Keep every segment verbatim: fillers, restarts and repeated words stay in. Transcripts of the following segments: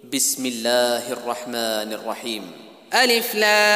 بسم الله الرحمن الرحيم. ألف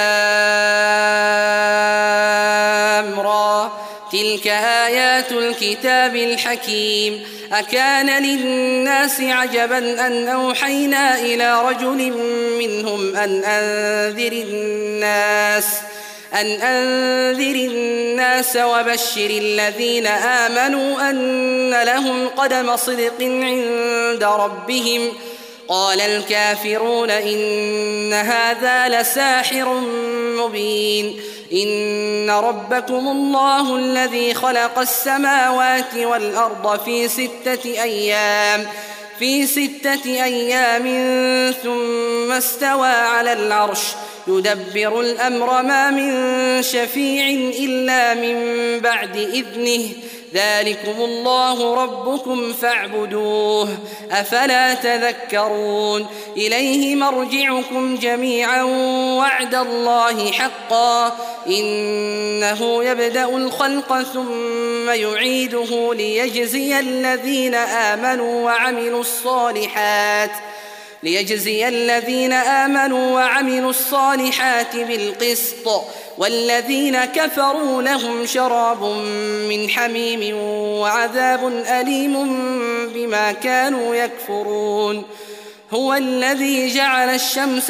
لام را تلك آيات الكتاب الحكيم. أكان للناس عجبا أن أوحينا إلى رجل منهم أن أنذر الناس أن أنذر الناس وبشر الذين آمنوا أن لهم قدم صدق عند ربهم. قال الكافرون إن هذا لساحر مبين. إن ربكم الله الذي خلق السماوات والأرض في ستة أيام في ستة أيام ثم استوى على العرش يدبر الأمر ما من شفيع إلا من بعد إذنه. ذلكم الله ربكم فاعبدوه أفلا تذكرون. إليه مرجعكم جميعا وعد الله حقا إنه يبدأ الخلق ثم يعيده ليجزي الذين آمنوا وعملوا الصالحات ليجزي الذين آمنوا وعملوا الصالحات بالقسط والذين كفروا لهم شراب من حميم وعذاب أليم بما كانوا يكفرون. هو الذي جعل الشمس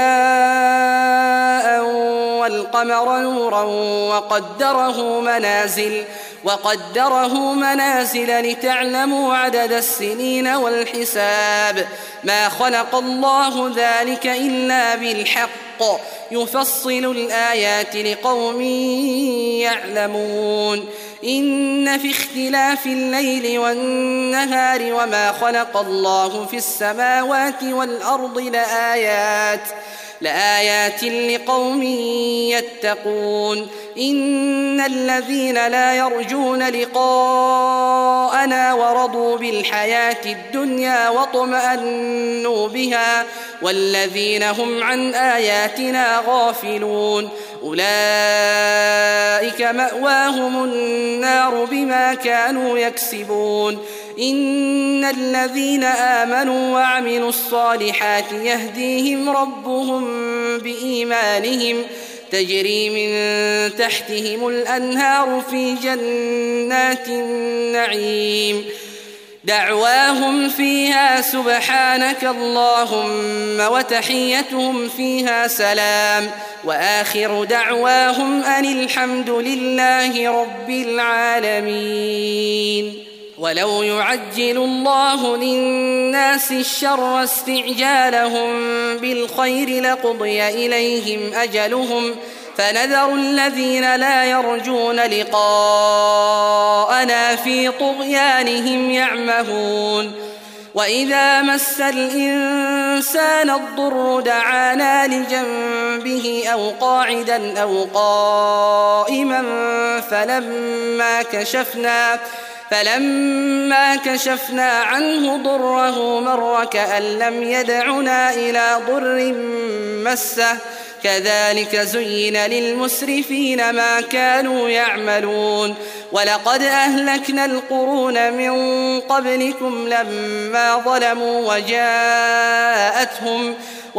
ضياء والقمر نورا وقدره منازل وقدره منازل لتعلموا عدد السنين والحساب. ما خلق الله ذلك إلا بالحق يفصل الآيات لقوم يعلمون. إن في اختلاف الليل والنهار وما خلق الله في السماوات والأرض لآيات لآيات لقوم يتقون. إن الذين لا يرجون لقاءنا ورضوا بالحياة الدنيا واطمأنوا بها والذين هم عن آياتنا غافلون أولئك مأواهم النار بما كانوا يكسبون. إن الذين آمنوا وعملوا الصالحات يهديهم ربهم بإيمانهم تجري من تحتهم الأنهار في جنات النعيم. دعواهم فيها سبحانك اللهم وتحيتهم فيها سلام وآخر دعواهم أن الحمد لله رب العالمين. ولو يعجل الله للناس الشر استعجالهم بالخير لقضي إليهم أجلهم فنذر الذين لا يرجون لقاءنا في طغيانهم يعمهون. وإذا مس الإنسان الضر دعانا لجنبه أو قاعدا أو قائما فلما كشفنا فلما كشفنا عنه ضره مر كأن لم يدعنا إلى ضر مسه كذلك زين للمسرفين ما كانوا يعملون. ولقد أهلكنا القرون من قبلكم لما ظلموا وجاءتهم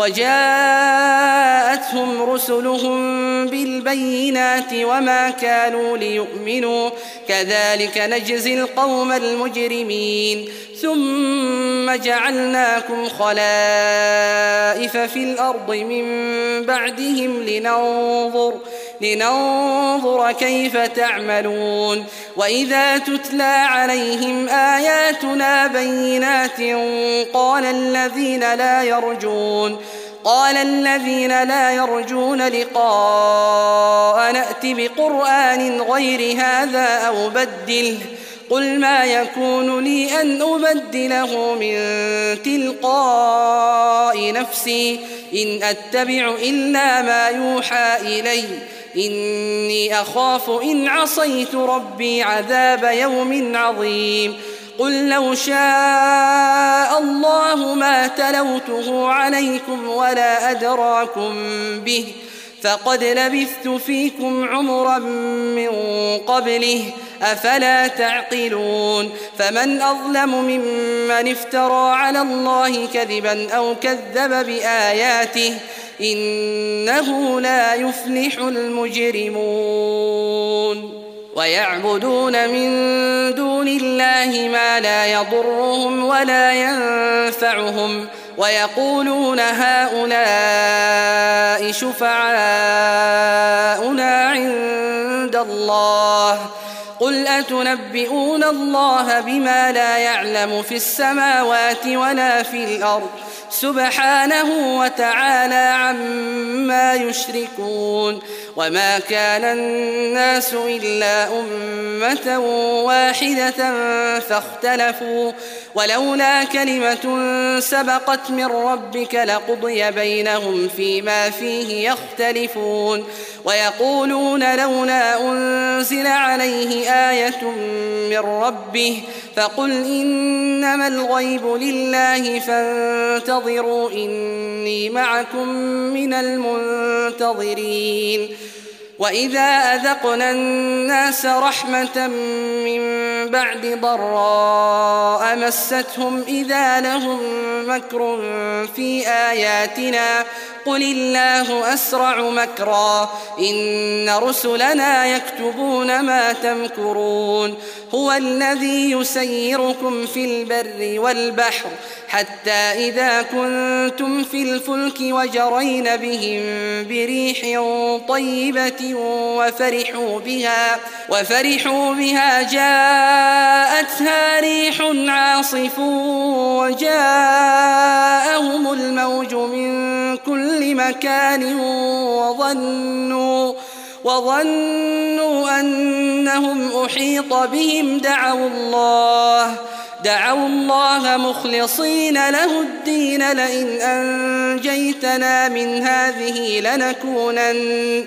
وجاءتهم رسلهم بالبينات وما كانوا ليؤمنوا كذلك نجزي القوم المجرمين. ثم جعلناكم خلائف في الأرض من بعدهم لننظر لننظر كيف تعملون. وإذا تتلى عليهم آياتنا بينات قال الذين لا يرجون قال الذين لا يرجون لقاء نأت بقرآن غير هذا أو بدله قل ما يكون لي أن أبدله من تلقاء نفسي إن أتبع إلا ما يوحى إلي إني أخاف إن عصيت ربي عذاب يوم عظيم. قل لو شاء الله ما تلوته عليكم ولا أدراكم به فقد لبثت فيكم عمرا من قبله أفلا تعقلون فمن أظلم ممن افترى على الله كذبا أو كذب بآياته إنه لا يفلح المجرمون ويعبدون من دون الله ما لا يضرهم ولا ينفعهم ويقولون هؤلاء شفعاؤنا عند الله قل أتنبئون الله بما لا يعلم في السماوات ولا في الأرض سبحانه وتعالى عما يشركون وما كان الناس إلا أمة واحدة فاختلفوا ولولا كلمة سبقت من ربك لقضي بينهم فيما فيه يختلفون ويقولون لولا أنزل عليه آية من ربه فقل إنما الغيب لله فانتظروا إني معكم من المنتظرين وإذا أذقنا الناس رحمة من بعد ضراء مستهم إذا لهم مكر في آياتنا قل الله أسرع مكرا إن رسلنا يكتبون ما تمكرون هو الذي يسيركم في البر والبحر حتى إذا كنتم في الفلك وجرين بهم بريح طيبة وفرحوا بها وفرحوا بها جاءتها ريح عاصف وجاءهم الموج من كل مكان وظنوا وظنوا أنهم أحيط بهم دعوا الله دعوا الله مخلصين له الدين لئن أنجيتنا من هذه لنكونن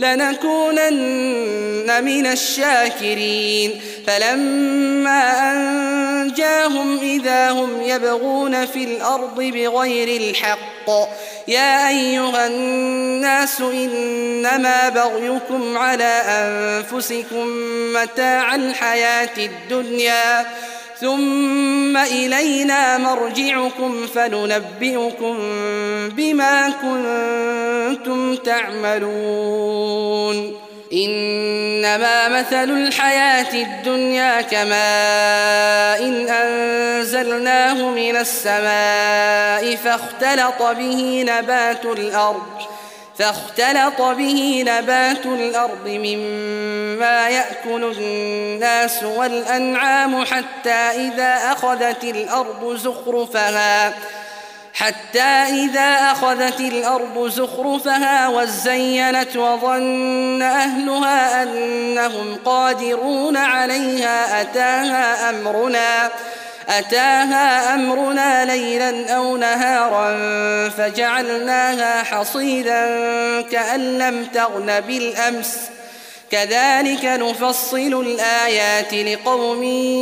لنكونن من الشاكرين فلما أنجاهم إذا هم يبغون في الأرض بغير الحق يا أيها الناس إنما بغيكم على أنفسكم متاع الحياة الدنيا ثم إلينا مرجعكم فننبئكم بما كنتم تعملون إنما مثل الحياة الدنيا كماء إن أنزلناه من السماء فاختلط به نبات الأرض فاختلط به نبات الأرض مما يأكل الناس والأنعام حتى إذا أخذت الأرض زخرفها حتى إذا أخذت الأرض زخرفها وزينت وظن أهلها أنهم قادرون عليها أتاها أمرنا أتاها أمرنا ليلا أو نهارا فجعلناها حصيدا كأن لم تغن بالأمس كذلك نفصل الآيات لقوم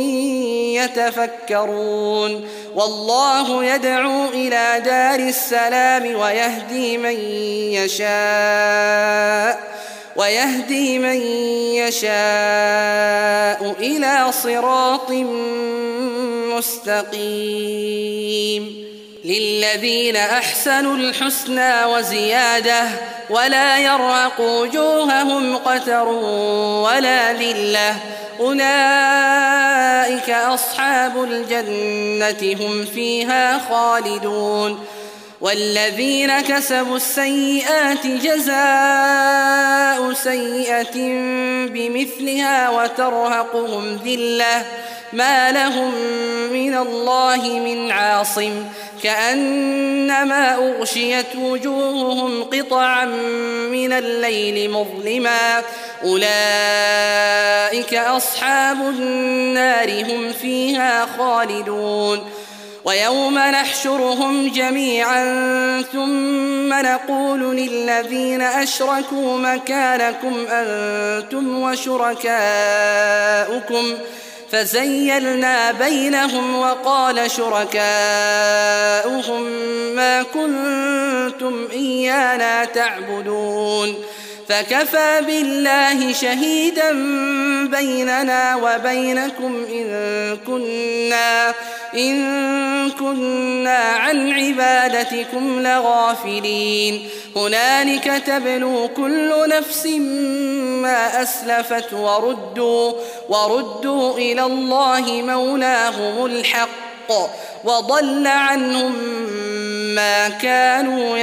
يتفكرون والله يدعو إلى دار السلام ويهدي من يشاء ويهدي من يشاء إلى صراط مستقيم للذين أحسنوا الحسنى وزيادة ولا يرهق وجوههم قتر ولا ذلة أولئك أصحاب الجنة هم فيها خالدون والذين كسبوا السيئات جزاء سيئة بمثلها وترهقهم ذلة ما لهم من الله من عاصم كأنما أغشيت وجوههم قطعا من الليل مظلما أولئك أصحاب النار هم فيها خالدون ويوم نحشرهم جميعا ثم نقول للذين أشركوا مكانكم أنتم وشركاؤكم فزيلنا بينهم وقال شركاؤهم ما كنتم إيانا تعبدون فكفى بالله شهيدا بيننا وبينكم إن كنا, إن كنا عن عبادتكم لغافلين هنالك تبلو كل نفس ما أسلفت وردوا, وردوا إلى الله مولاهم الحق وضل عنهم ما كانوا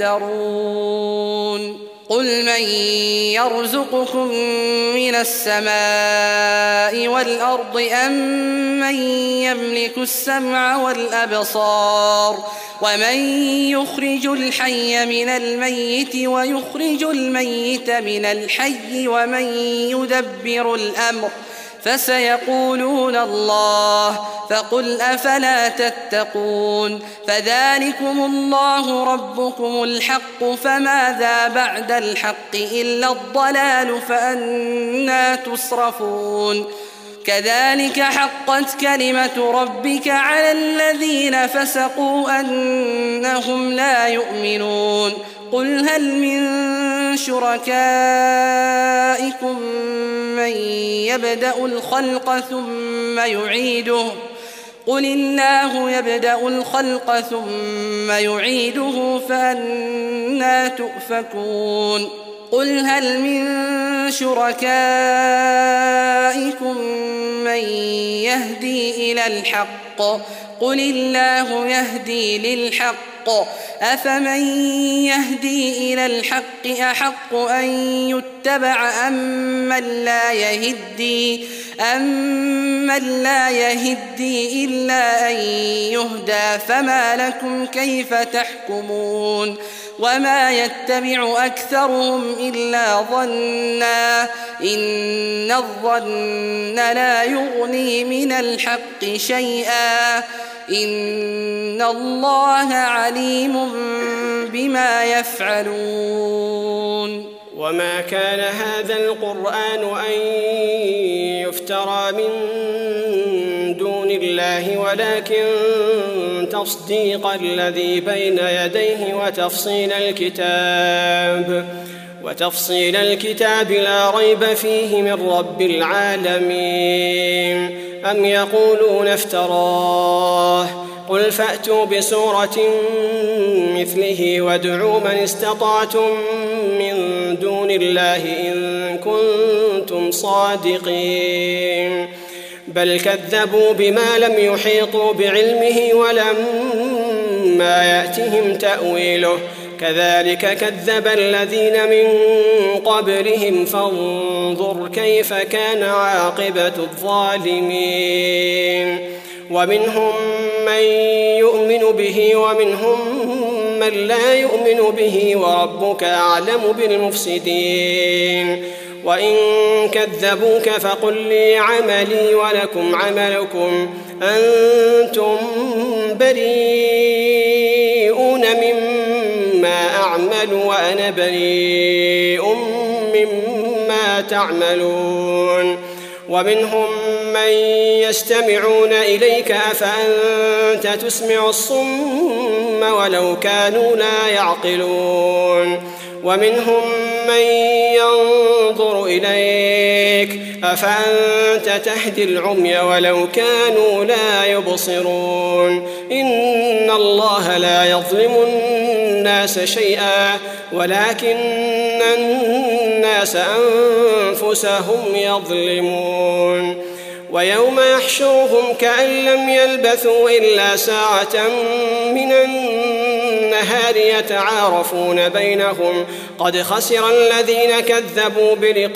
يفترون قل من يرزقكم من السماء والأرض أم من يملك السمع والأبصار ومن يخرج الحي من الميت ويخرج الميت من الحي ومن يدبر الأمر فسيقولون الله فقل أفلا تتقون فذلكم الله ربكم الحق فماذا بعد الحق إلا الضلال فأنى تصرفون كذلك حقت كلمة ربك على الذين فسقوا أنهم لا يؤمنون قل هل من شركائكم من يبدأ الخلق ثم يعيده قل الله يبدأ الخلق ثم يعيده فأنى تؤفكون قل هل من شركائكم من يهدي إلى الحق قل الله يهدي للحق أفمن يهدي إلى الحق أحق أن يتبع أمن لا يهدي أمن لا يهدي إلا أن يهدى فما لكم كيف تحكمون وما يتبع أكثرهم إلا ظنا إن الظن لا يغني من الحق شيئا إن الله عليم بما يفعلون وما كان هذا القرآن أن يفترى من دون الله ولكن تصديق الذي بين يديه وتفصيل الكتاب وتفصيل الكتاب لا ريب فيه من رب العالمين أم يقولون افتراه قل فأتوا بسورة مثله وادعوا من استطعتم من دون الله إن كنتم صادقين بل كذبوا بما لم يحيطوا بعلمه ولما يأتهم تأويله كذلك كذب الذين من قبلهم فانظر كيف كان عاقبة الظالمين ومنهم من يؤمن به ومنهم من لا يؤمن به وربك أعلم بالمفسدين وإن كذبوك فقل لي عملي ولكم عملكم أنتم بريئون مما أعمل وأنا بريء مما تعملون ومنهم من يستمعون إليك أفأنت تسمع الصم ولو كانوا لا يعقلون ومنهم من ينظر إليك أفأنت تهدي العمي ولو كانوا لا يبصرون إن الله لا يظلم الناس شيئا ولكن الناس أنفسهم يظلمون ويوم يحشرهم كأن لم يلبثوا إلا ساعة من النهار يتعارفون بينهم قد خسر الذين كذبوا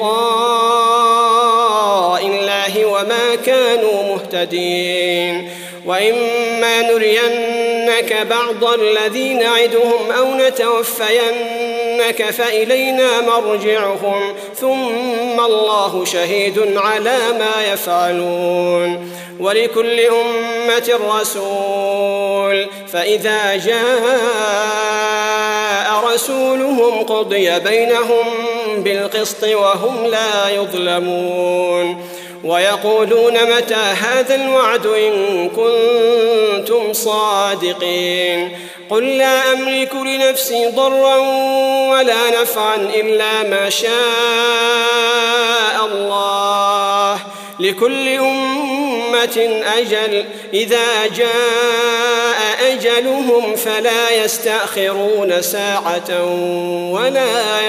بلقاء الله وما كانوا مهتدين وإما نرينك بعض الذي نعدهم أو نتوفينك فإلينا مرجعهم ثم الله شهيد على ما يفعلون ولكل أمة رسول فإذا جاء رسولهم قضي بينهم بالقسط وهم لا يظلمون ويقولون متى هذا الوعد إن كنتم صادقين قل لا أملك لنفسي ضرا ولا نفعا إلا ما شاء الله لكل أمة أجل إذا جاء أجلهم فلا يستأخرون ساعة ولا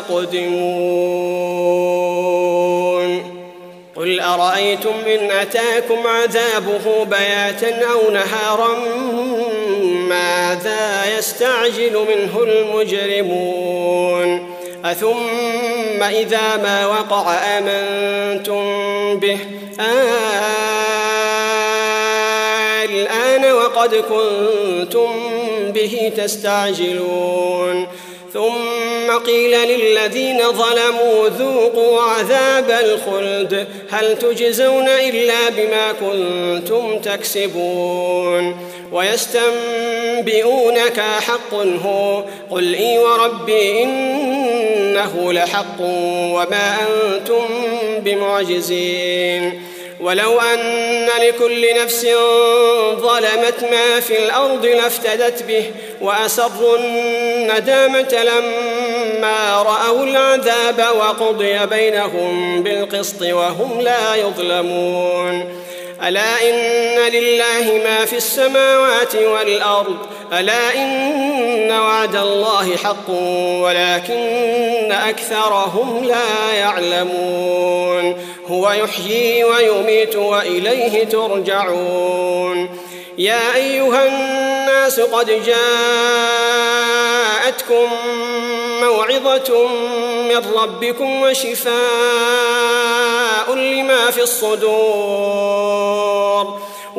يستقدمون قل أرأيتم إن أتاكم عذابه بياتا أو نهارا ماذا يستعجل منه المجرمون أثم إذا ما وقع آمنتم به الآن وقد كنتم به تستعجلون ثم قيل للذين ظلموا ذوقوا عذاب الخلد هل تجزون إلا بما كنتم تكسبون ويستنبئونك حق هو قل إي وربي إنه لحق وما أنتم بمعجزين ولو أن لكل نفس ظلمت ما في الأرض لافتدت به وأسروا الندامة لما رأوا العذاب وقضي بينهم بالقسط وهم لا يظلمون ألا إن لله ما في السماوات والأرض ألا إن وعد الله حق ولكن أكثرهم لا يعلمون هو يحيي ويميت وإليه ترجعون يا أيها الناس قد جاءتكم موعظة من ربكم وشفاء لما في الصدور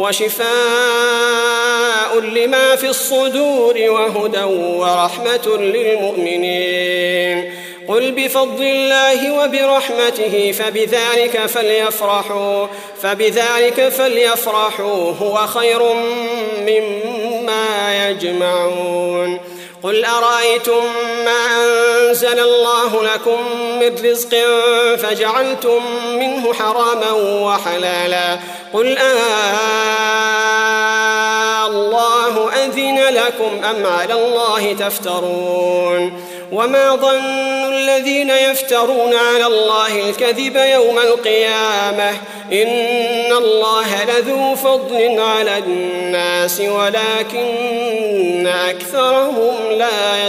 وشفاء لما في الصدور وهدى ورحمة للمؤمنين قل بفضل الله وبرحمته فبذلك فليفرحوا فبذلك فليفرحوا هو خير مما يجمعون قل أرأيتم ما أنزل الله لكم من رزق فجعلتم منه حراما وحلالا قل آه الله أذن لكم أم على الله تفترون وما ظن الذين يفترون على الله الكذب يوم القيامة إن الله لذو فضل على الناس ولكن أكثرهم لا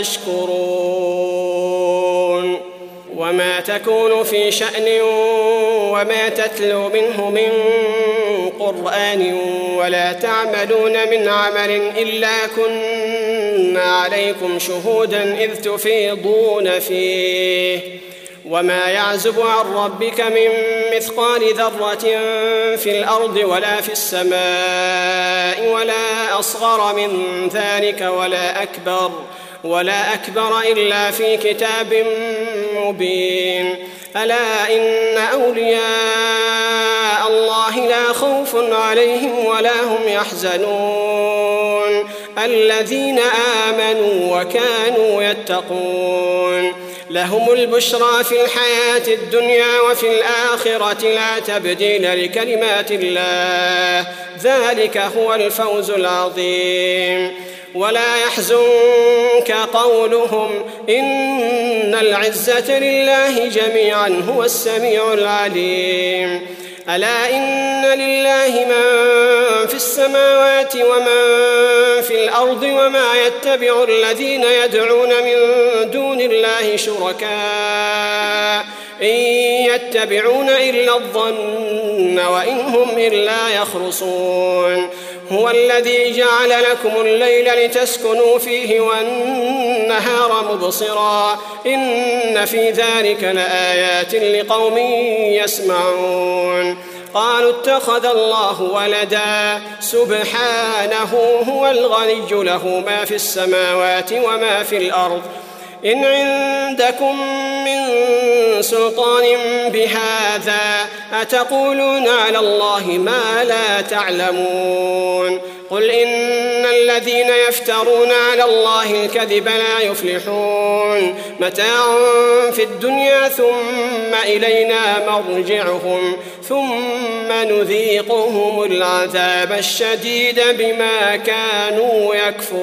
يشكرون وما تكون في شأن وما تتلو منه من قرآن ولا تعملون من عمل إلا كنا عليكم شهودا إذ تفيضون فيه وما يعزب عن ربك من مثقال ذرة في الأرض ولا في السماء ولا أصغر من ذلك ولا أكبر ولا أكبر إلا في كتاب مبين ألا إن أولياء الله لا خوف عليهم ولا هم يحزنون الذين آمنوا وكانوا يتقون لهم البشرى في الحياة الدنيا وفي الآخرة لا تبديل لكلمات الله ذلك هو الفوز العظيم ولا يحزنك قولهم إن العزة لله جميعا هو السميع العليم ألا إن لله من في السماوات ومن في الأرض وما يتبع الذين يدعون من دون الله شركاء إن يتبعون إلا الظن وإن هم إلا يخرصون هو الذي جعل لكم الليل لتسكنوا فيه والنهار مبصرا إن في ذلك لآيات لقوم يسمعون قالوا اتخذ الله ولدا سبحانه هو الغني له ما في السماوات وما في الأرض إن عندكم من سلطان بهذا أتقولون على الله ما لا تعلمون قل إن الذين يفترون على الله الكذب لا يفلحون متاع في الدنيا ثم إلينا مرجعهم ثم نذيقهم العذاب الشديد بما كانوا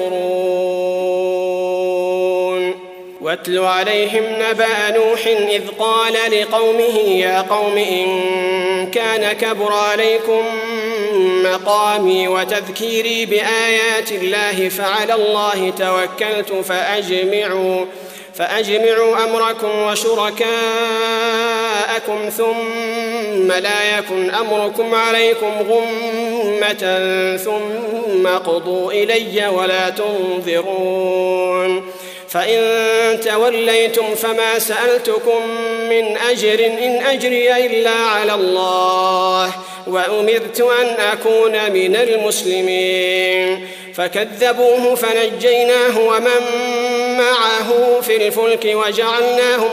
يكفرون واتل عليهم نبأ نوح إذ قال لقومه يا قوم إن كان كبر عليكم مقامي وتذكيري بآيات الله فعلى الله توكلت فأجمعوا فأجمعوا أمركم وشركاءكم ثم لا يكن أمركم عليكم غمة ثم قضوا إلي ولا تنظرون فإن توليتم فما سألتكم من أجر إن أجري إلا على الله وأمرت أن أكون من المسلمين فكذبوه فنجيناه ومن معه في الفلك وجعلناهم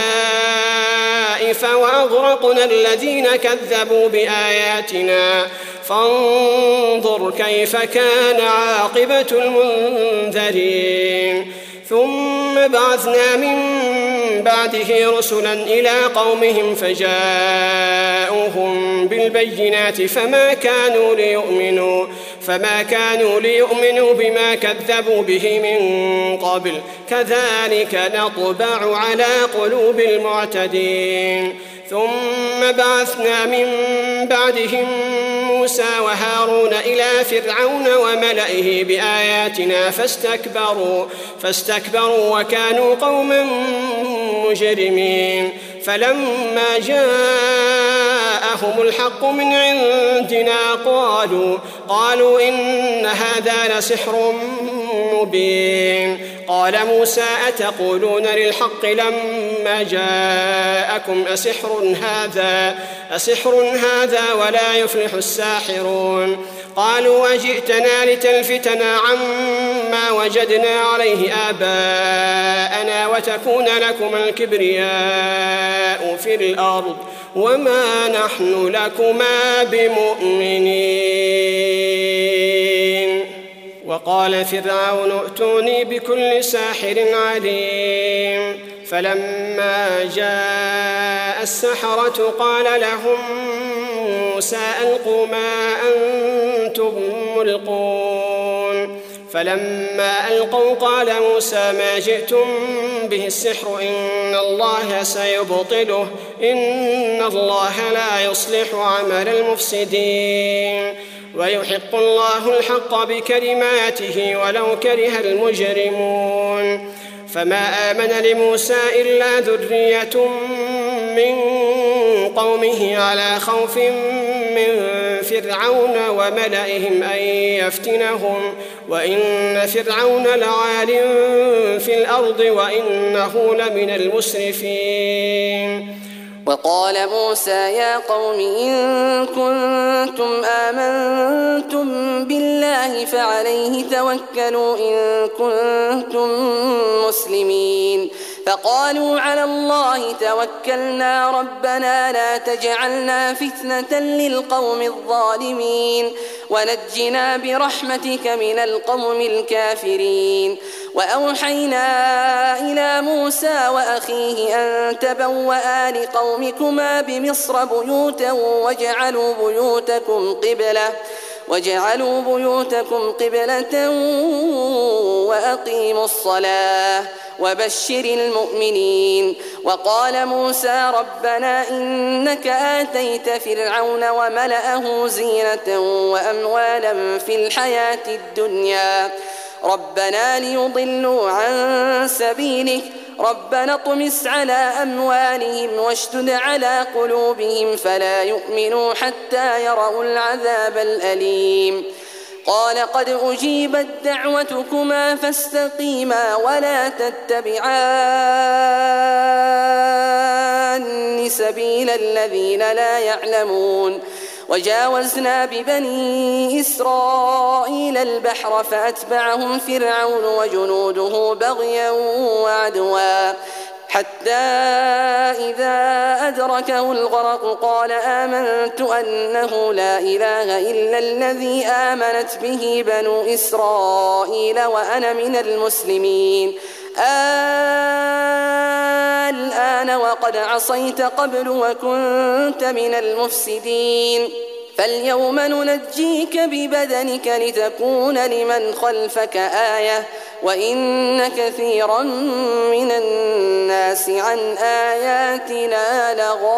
خلائف وأغرقنا الذين كذبوا بآياتنا فانظر كيف كان عاقبة المنذرين ثم بعثنا من بعده رسلا إلى قومهم فجاءوهم بالبينات فما كانوا ليؤمنوا فما كانوا ليؤمنوا بما كذبوا به من قبل كذلك نطبع على قلوب المعتدين ثم بعثنا من بعدهم موسى وهارون إلى فرعون وملئه بآياتنا فاستكبروا فاستكبروا وكانوا قوما مجرمين فلما جاءهم الحق من عندنا قالوا قالوا إن هذا لسحر مبين قال موسى أتقولون للحق لما جاءكم أسحر هذا أسحر هذا ولا يفلح الساحرون قالوا أجئتنا لتلفتنا عما وجدنا عليه آباءنا وتكون لكما الكبرياء في الأرض وما نحن لكما بمؤمنين وقال فرعون ائتوني بكل ساحر عليم فلما جاء السحرة قال لهم موسى ألقوا ما أنتم ملقون فلما ألقوا قال موسى ما جئتم به السحر إن الله سيبطله إن الله لا يصلح عمل المفسدين ويحق الله الحق بكلماته ولو كره المجرمون فما آمن لموسى إلا ذرية من قومه على خوف من فرعون وملئهم أن يفتنهم وإن فرعون لعال في الأرض وإنه لمن المسرفين وقال موسى يا قوم إن كنتم آمنتم بالله فعليه توكلوا إن كنتم مسلمين فقالوا على الله توكلنا ربنا لا تجعلنا فتنة للقوم الظالمين ونجنا برحمتك من القوم الكافرين وأوحينا إلى موسى وأخيه أن تبوأ لقومكما بمصر بيوتا وجعلوا بيوتكم قبلة وجعلوا بيوتكم قبلة وأقيموا الصلاة وبشر المؤمنين وقال موسى ربنا إنك آتيت فرعون وملأه زينة وأموالا في الحياة الدنيا ربنا ليضلوا عن سبيلك ربنا اطمس على أموالهم واشدد على قلوبهم فلا يؤمنوا حتى يروا العذاب الأليم قال قد أجيبت دعوتكما فاستقيما ولا تتبعان سبيل الذين لا يعلمون وجاوزنا ببني إسرائيل البحر فأتبعهم فرعون وجنوده بغيا وعدوا حتى إذا أدركه الغرق قال آمنت أنه لا إله إلا الذي آمنت به بنو إسرائيل وأنا من المسلمين الآن وقد عصيت قبل وكنت من المفسدين فاليوم ننجيك ببدنك لتكون لمن خلفك آية وإن كثيرا من الناس عن آياتنا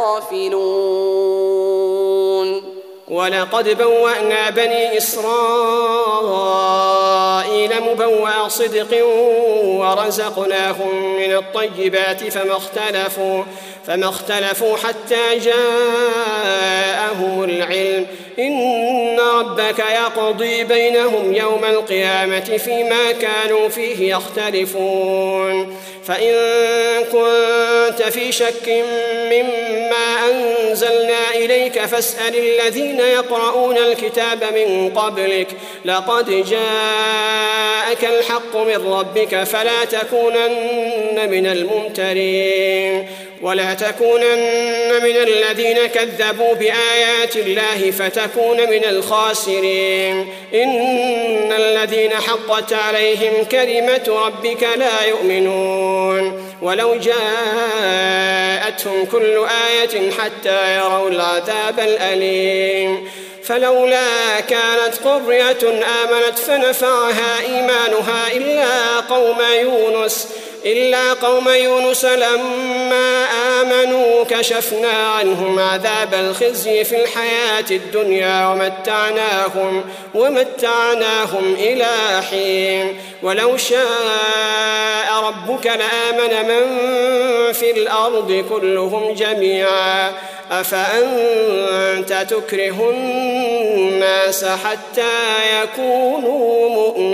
لغافلون. ولقد بوأنا بني إسرائيل مبوأ صدق ورزقناهم من الطيبات فما اختلفوا فما اختلفوا حتى جاءهم العلم إن ربك يقضي بينهم يوم القيامة فيما كانوا فيه يختلفون. فإن كنت في شك مما أنزلنا إليك فاسأل الذين يقرؤون الكتاب من قبلك لقد جاءك الحق من ربك فلا تكونن من الممترين ولا تكونن من الذين كذبوا بآيات الله فتكون من الخاسرين. إن الذين حقت عليهم كلمة ربك لا يؤمنون ولو جاءتهم كل آية حتى يروا العذاب الأليم. فلولا كانت قرية آمنت فنفعها إيمانها إلا قوم يونس إلا قوم يونس لما آمنوا كشفنا عنهم عذاب الخزي في الحياة الدنيا ومتعناهم, ومتعناهم إلى حين. ولو شاء ربك لآمن من في الأرض كلهم جميعا أفأنت تكره الناس حتى يكونوا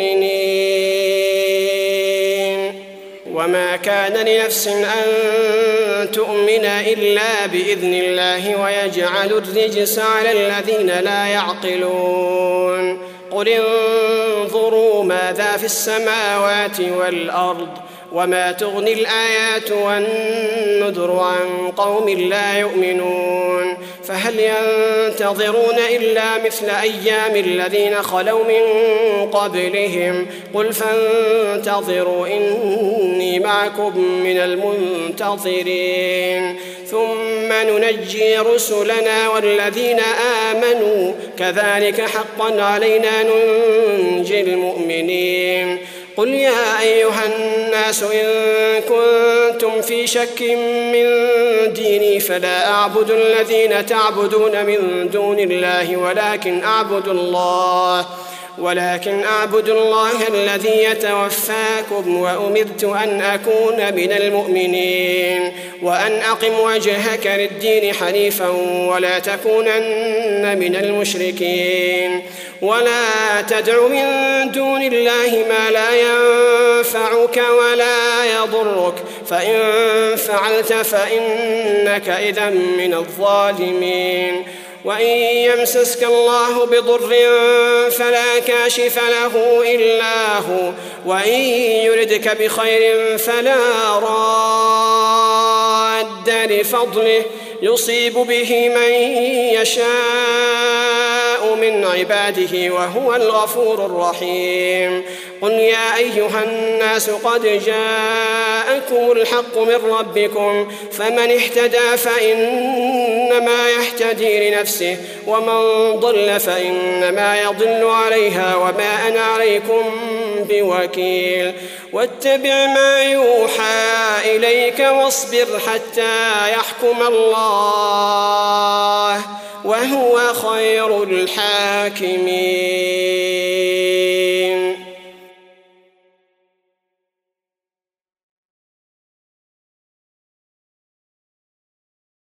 مؤمنين. وما كان لنفس أن تؤمن إلا بإذن الله ويجعل الرجس على الذين لا يعقلون. قل انظروا ماذا في السماوات والأرض وما تغني الآيات والنذر عن قوم لا يؤمنون. فهل ينتظرون إلا مثل أيام الذين خلوا من قبلهم قل فانتظروا إني معكم من المنتظرين ثم ننجي رسلنا والذين آمنوا كذلك حقا علينا ننجي المؤمنين. قل يا أيها الناس إن كنتم في شك من ديني فلا أعبد الذين تعبدون من دون الله ولكن أعبد الله ولكن أعبد الله الذي يتوفاكم وأمرت أن أكون من المؤمنين وأن أقم وجهك للدين حنيفا ولا تكونن من المشركين ولا تدع من دون الله ما لا ينفعك ولا يضرك فإن فعلت فإنك إذا من الظالمين. وإن يمسسك الله بضر فلا كاشف له إلا هو وإن يردك بخير فلا راد لفضله يصيب به من يشاء من عباده وهو الغفور الرحيم. قل يا أيها الناس قد جاءكم الحق من ربكم فمن اهتدى فإنما يهتدي لنفسه ومن ضل فإنما يضل عليها وما أنا عليكم بوكيل. واتبع ما يوحى إليك واصبر حتى يحكم الله وهو خير الحاكمين.